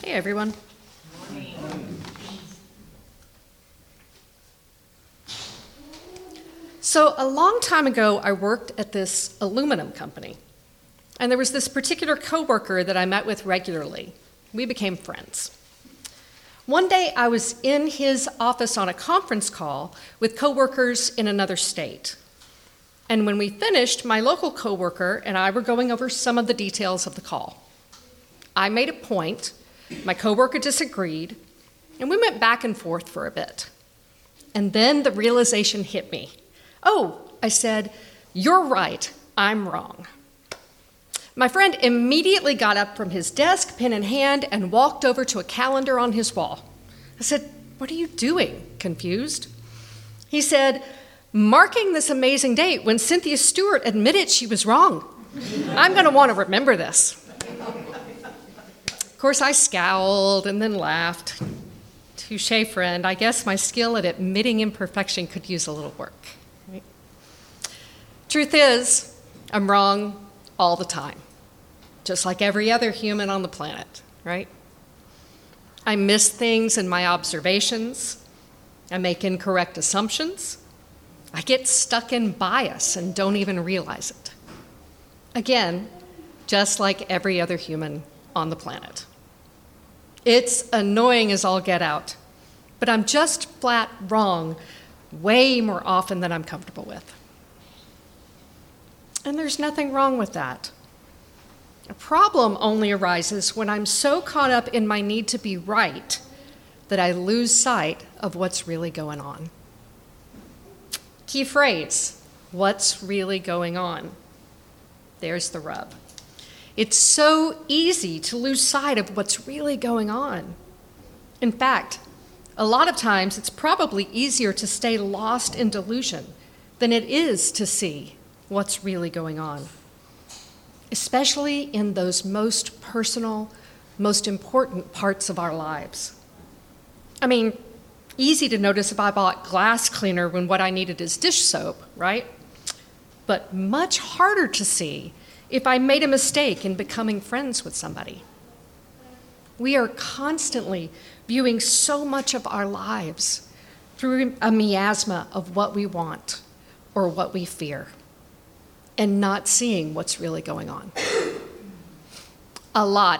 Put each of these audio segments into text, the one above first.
Hey, everyone. So a long time ago, I worked at this aluminum company. And there was this particular coworker that I met with regularly. We became friends. One day, I was in his office on a conference call with coworkers in another state. And when we finished, my local coworker and I were going over some of the details of the call. I made a point, my coworker disagreed, and we went back and forth for a bit. And then the realization hit me. Oh, I said, "You're right, I'm wrong." My friend immediately got up from his desk, pen in hand, and walked over to a calendar on his wall. I said, "What are you doing?" confused. He said, "Marking this amazing date when Cynthia Stewart admitted she was wrong. I'm going to want to remember this." Of course, I scowled and then laughed. Touché, friend. I guess my skill at admitting imperfection could use a little work. Right? Truth is, I'm wrong all the time, just like every other human on the planet, right? I miss things in my observations. I make incorrect assumptions. I get stuck in bias and don't even realize it. Again, just like every other human on the planet. It's annoying as all get out, but I'm just flat wrong way more often than I'm comfortable with. And there's nothing wrong with that. A problem only arises when I'm so caught up in my need to be right that I lose sight of what's really going on. Key phrase, what's really going on? There's the rub. It's so easy to lose sight of what's really going on. In fact, a lot of times it's probably easier to stay lost in delusion than it is to see what's really going on, especially in those most personal, most important parts of our lives. I mean, easy to notice if I bought glass cleaner when what I needed is dish soap, right? But much harder to see if I made a mistake in becoming friends with somebody. We are constantly viewing so much of our lives through a miasma of what we want or what we fear, and not seeing what's really going on. A lot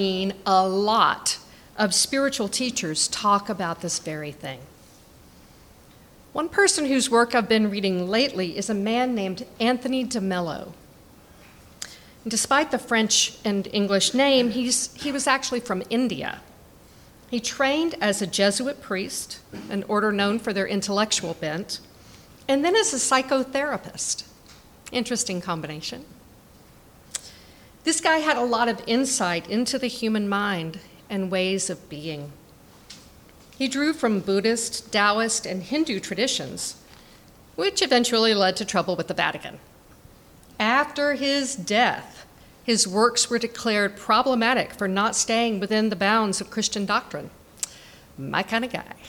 of spiritual teachers talk about this very thing. One person whose work I've been reading lately is a man named Anthony DeMello. Despite the French and English name, he was actually from India. He trained as a Jesuit priest, an order known for their intellectual bent, and then as a psychotherapist. Interesting combination. This guy had a lot of insight into the human mind and ways of being. He drew from Buddhist, Taoist, and Hindu traditions, which eventually led to trouble with the Vatican. After his death, his works were declared problematic for not staying within the bounds of Christian doctrine. My kind of guy.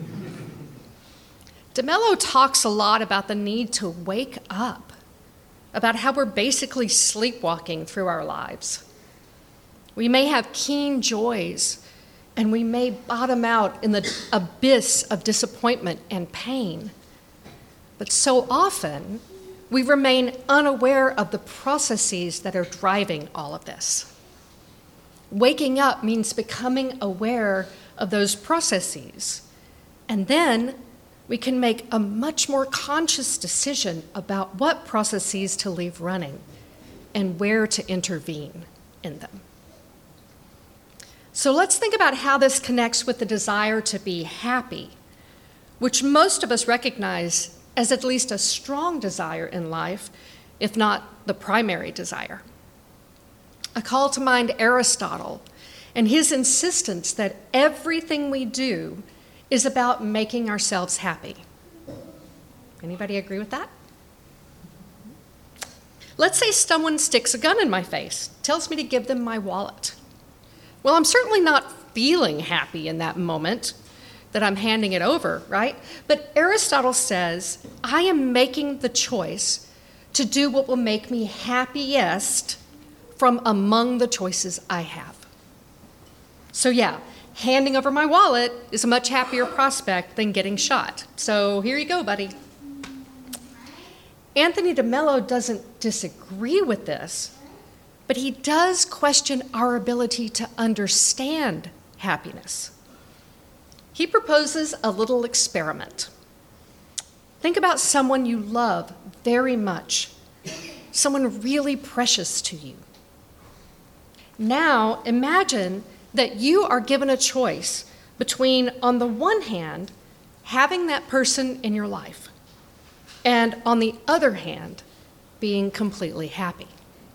DeMello talks a lot about the need to wake up, about how we're basically sleepwalking through our lives. We may have keen joys, and we may bottom out in the abyss of disappointment and pain. But so often, we remain unaware of the processes that are driving all of this. Waking up means becoming aware of those processes, and then we can make a much more conscious decision about what processes to leave running and where to intervene in them. So let's think about how this connects with the desire to be happy, which most of us recognize as at least a strong desire in life, if not the primary desire. I call to mind Aristotle and his insistence that everything we do is about making ourselves happy. Anybody agree with that? Let's say someone sticks a gun in my face, tells me to give them my wallet. Well, I'm certainly not feeling happy in that moment that I'm handing it over, right? But Aristotle says, I am making the choice to do what will make me happiest from among the choices I have. So yeah, handing over my wallet is a much happier prospect than getting shot. So here you go, buddy. Anthony DeMello doesn't disagree with this, but he does question our ability to understand happiness. He proposes a little experiment. Think about someone you love very much, someone really precious to you. Now imagine that you are given a choice between, on the one hand, having that person in your life, and on the other hand, being completely happy.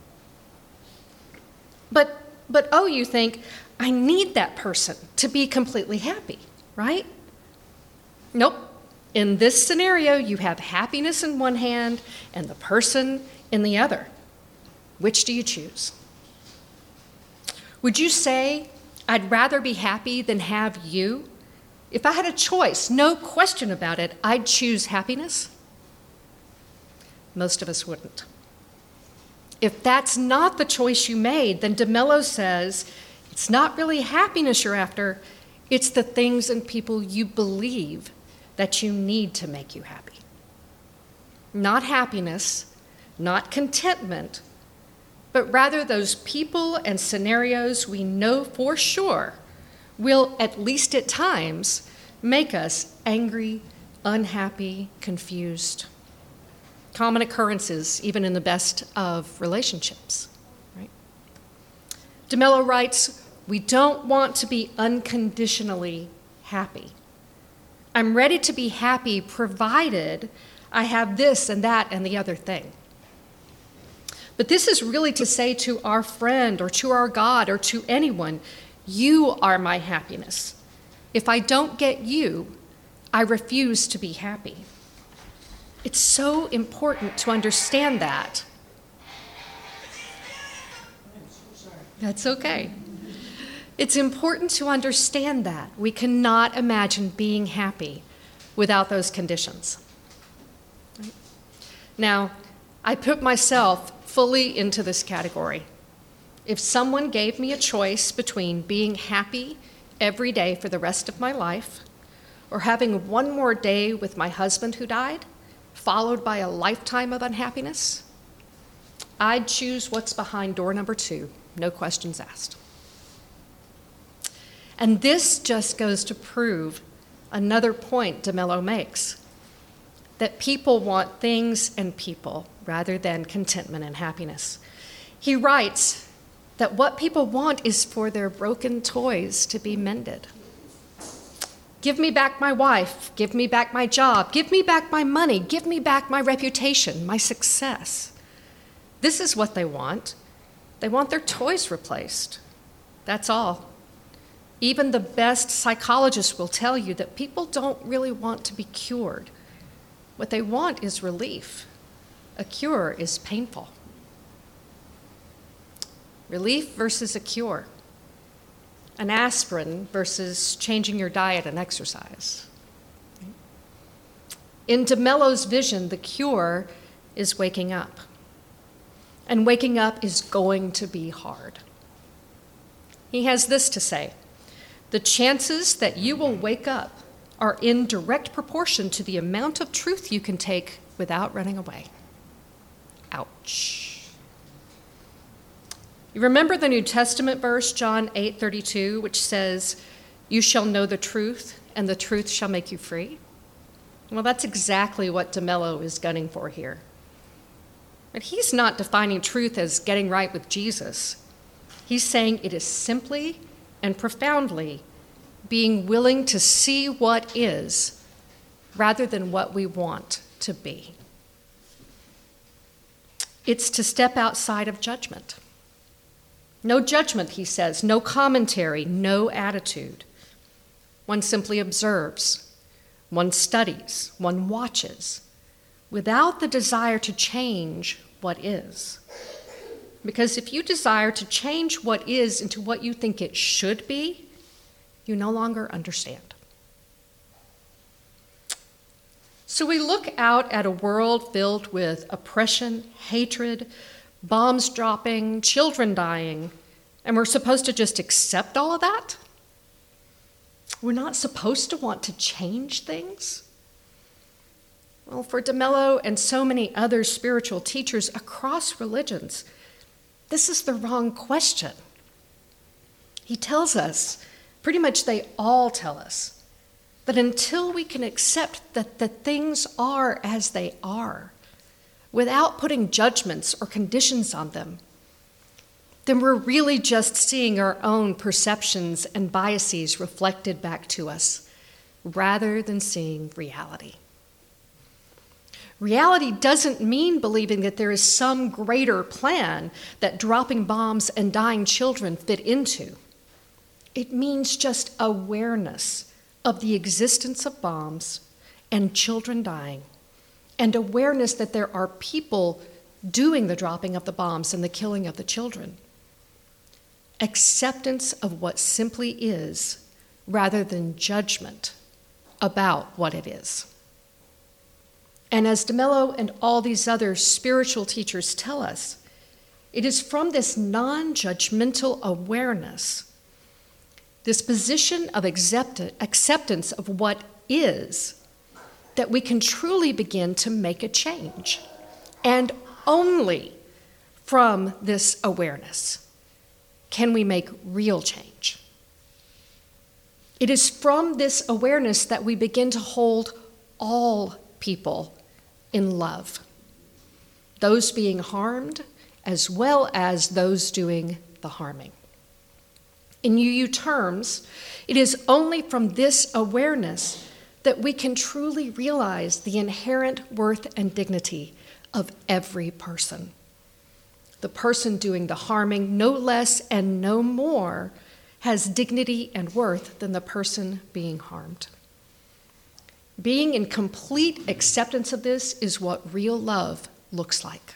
But oh, you think, I need that person to be completely happy, right? Nope. In this scenario, you have happiness in one hand and the person in the other. Which do you choose? Would you say, I'd rather be happy than have you? If I had a choice, no question about it, I'd choose happiness? Most of us wouldn't. If that's not the choice you made, then DeMello says it's not really happiness you're after, it's the things and people you believe that you need to make you happy. Not happiness, not contentment, but rather those people and scenarios we know for sure will, at least at times, make us angry, unhappy, confused. Common occurrences, even in the best of relationships. Right? DeMello writes, we don't want to be unconditionally happy. I'm ready to be happy provided I have this and that and the other thing. But this is really to say to our friend or to our God or to anyone, you are my happiness. If I don't get you, I refuse to be happy. It's so important to understand that. That's okay. It's important to understand that. We cannot imagine being happy without those conditions. Now, I put myself fully into this category. If someone gave me a choice between being happy every day for the rest of my life or having one more day with my husband who died, followed by a lifetime of unhappiness, I'd choose what's behind door number 2, no questions asked. And this just goes to prove another point DeMello makes, that people want things and people rather than contentment and happiness. He writes that what people want is for their broken toys to be mended. Give me back my wife, give me back my job, give me back my money, give me back my reputation, my success. This is what they want. They want their toys replaced. That's all. Even the best psychologists will tell you that people don't really want to be cured. What they want is relief. A cure is painful. Relief versus a cure. An aspirin versus changing your diet and exercise. In DeMello's vision, the cure is waking up. And waking up is going to be hard. He has this to say: the chances that you will wake up are in direct proportion to the amount of truth you can take without running away. Ouch. You remember the New Testament verse, John 8:32, which says, "You shall know the truth, and the truth shall make you free"? Well, that's exactly what DeMello is gunning for here. But he's not defining truth as getting right with Jesus. He's saying it is simply and profoundly being willing to see what is rather than what we want to be. It's to step outside of judgment. No judgment, he says, no commentary, no attitude. One simply observes, one studies, one watches, without the desire to change what is. Because if you desire to change what is into what you think it should be, you no longer understand. So we look out at a world filled with oppression, hatred, bombs dropping, children dying, and we're supposed to just accept all of that? We're not supposed to want to change things. Well, for DeMello and so many other spiritual teachers across religions, this is the wrong question. He tells us, pretty much they all tell us, that until we can accept that the things are as they are, without putting judgments or conditions on them, then we're really just seeing our own perceptions and biases reflected back to us, rather than seeing reality. Reality doesn't mean believing that there is some greater plan that dropping bombs and dying children fit into. It means just awareness of the existence of bombs and children dying, and awareness that there are people doing the dropping of the bombs and the killing of the children. Acceptance of what simply is, rather than judgment about what it is. And as DeMello and all these other spiritual teachers tell us, it is from this non-judgmental awareness, this position of acceptance of what is, that we can truly begin to make a change. And only from this awareness can we make real change. It is from this awareness that we begin to hold all people in love, those being harmed as well as those doing the harming. In UU terms, it is only from this awareness that we can truly realize the inherent worth and dignity of every person. The person doing the harming, no less and no more, has dignity and worth than the person being harmed. Being in complete acceptance of this is what real love looks like.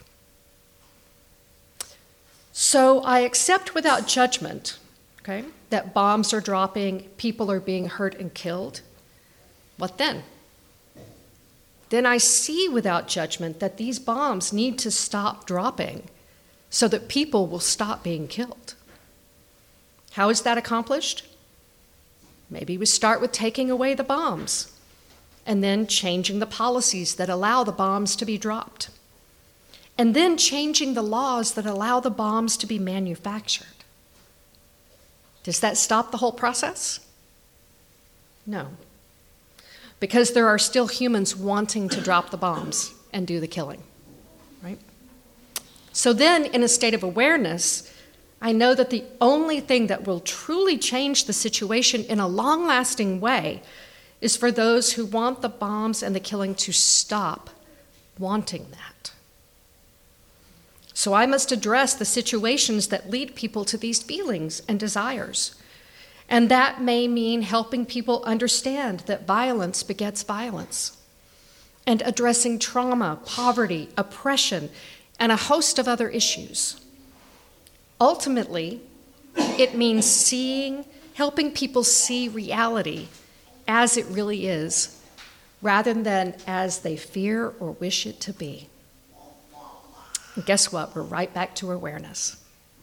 So I accept without judgment, okay, that bombs are dropping, people are being hurt and killed. What then? Then I see without judgment that these bombs need to stop dropping so that people will stop being killed. How is that accomplished? Maybe we start with taking away the bombs and then changing the policies that allow the bombs to be dropped, and then changing the laws that allow the bombs to be manufactured. Does that stop the whole process? No, because there are still humans wanting to drop the bombs and do the killing, right? So then, in a state of awareness, I know that the only thing that will truly change the situation in a long-lasting way is for those who want the bombs and the killing to stop wanting that. So I must address the situations that lead people to these feelings and desires. And that may mean helping people understand that violence begets violence, and addressing trauma, poverty, oppression, and a host of other issues. Ultimately, it means helping people see reality as it really is, rather than as they fear or wish it to be. And guess what? We're right back to awareness.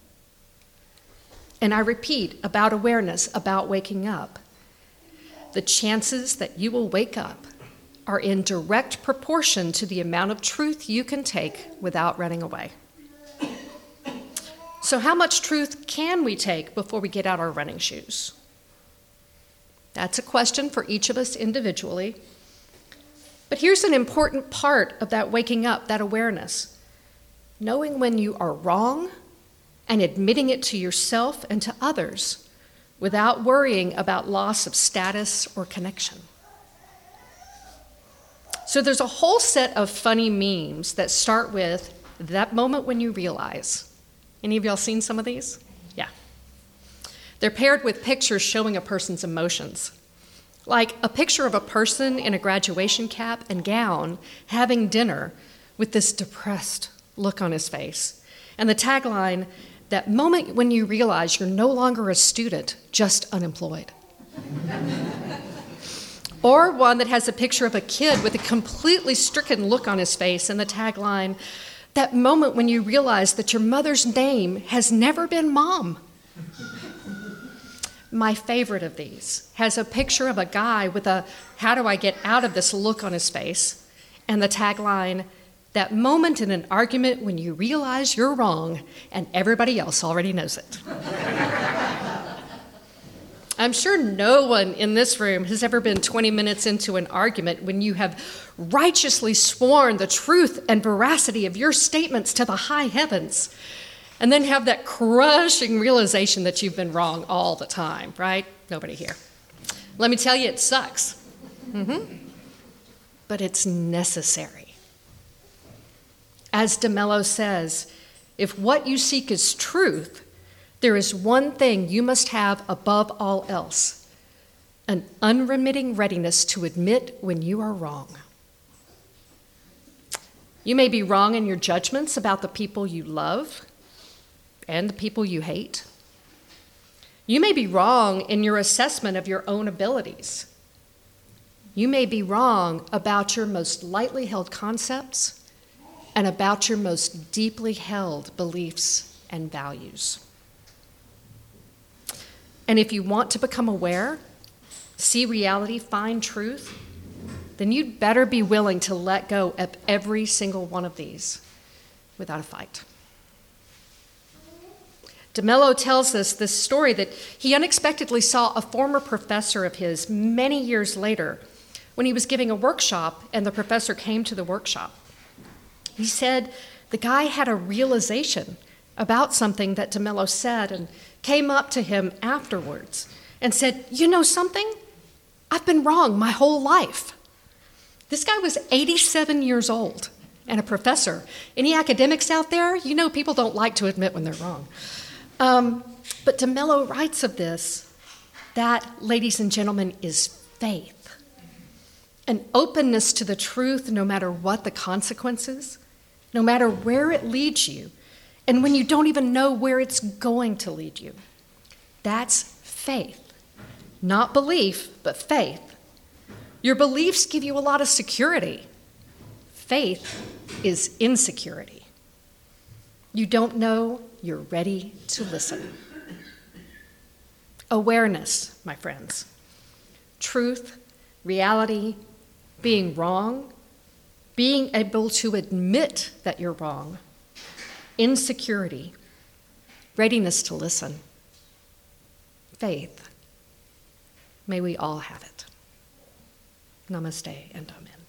And I repeat about awareness, about waking up. The chances that you will wake up are in direct proportion to the amount of truth you can take without running away. So how much truth can we take before we get out our running shoes? That's a question for each of us individually. But here's an important part of that waking up, that awareness. Knowing when you are wrong and admitting it to yourself and to others without worrying about loss of status or connection. So there's a whole set of funny memes that start with that moment when you realize. Any of y'all seen some of these? Yeah. They're paired with pictures showing a person's emotions. Like a picture of a person in a graduation cap and gown having dinner with this depressed look on his face. And the tagline, that moment when you realize you're no longer a student, just unemployed. Or one that has a picture of a kid with a completely stricken look on his face and the tagline, that moment when you realize that your mother's name has never been Mom. My favorite of these has a picture of a guy with a "how do I get out of this" look on his face, and the tagline, "that moment in an argument when you realize you're wrong and everybody else already knows it." I'm sure no one in this room has ever been 20 minutes into an argument when you have righteously sworn the truth and veracity of your statements to the high heavens, and then have that crushing realization that you've been wrong all the time, right? Nobody here. Let me tell you, it sucks. But it's necessary. As DeMello says, if what you seek is truth, there is one thing you must have above all else: an unremitting readiness to admit when you are wrong. You may be wrong in your judgments about the people you love and the people you hate. You may be wrong in your assessment of your own abilities. You may be wrong about your most lightly held concepts and about your most deeply held beliefs and values. And if you want to become aware, see reality, find truth, then you'd better be willing to let go of every single one of these without a fight. DeMello tells us this story that he unexpectedly saw a former professor of his many years later when he was giving a workshop and the professor came to the workshop. He said the guy had a realization about something that DeMello said and came up to him afterwards and said, "You know something? I've been wrong my whole life." This guy was 87 years old and a professor. Any academics out there? You know people don't like to admit when they're wrong. But DeMello writes of this, that, ladies and gentlemen, is faith. An openness to the truth no matter what the consequences, no matter where it leads you, and when you don't even know where it's going to lead you. That's faith. Not belief, but faith. Your beliefs give you a lot of security. Faith is insecurity. You don't know, you're ready to listen. Awareness, my friends. Truth, reality, being wrong, being able to admit that you're wrong, insecurity, readiness to listen, faith. May we all have it. Namaste and amen.